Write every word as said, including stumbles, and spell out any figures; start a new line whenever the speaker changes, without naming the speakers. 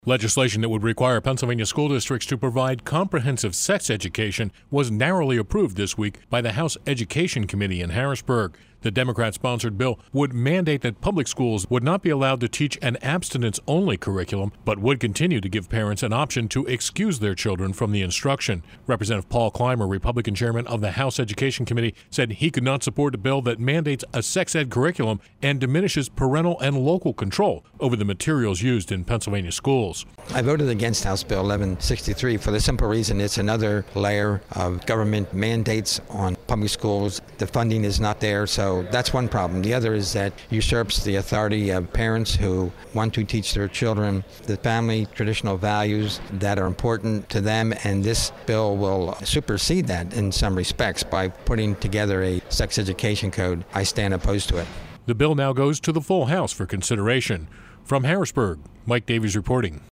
Legislation that would require Pennsylvania school districts to provide comprehensive sex education was narrowly approved this week by the House Education Committee in Harrisburg. The Democrat-sponsored bill would mandate that public schools would not be allowed to teach an abstinence-only curriculum, but would continue to give parents an option to excuse their children from the instruction. Representative Paul Clymer, Republican chairman of the House Education Committee, said he could not support a bill that mandates a sex ed curriculum and diminishes parental and local control over the materials used in Pennsylvania schools.
I voted against House Bill eleven sixty-three for the simple reason it's another layer of government mandates on public schools. The funding is not there, so that's one problem. The other is that usurps the authority of parents who want to teach their children the family traditional values that are important to them, and this bill will supersede that in some respects by putting together a sex education code. I stand opposed to it.
The bill now goes to the full House for consideration. From Harrisburg, Mike Davies reporting.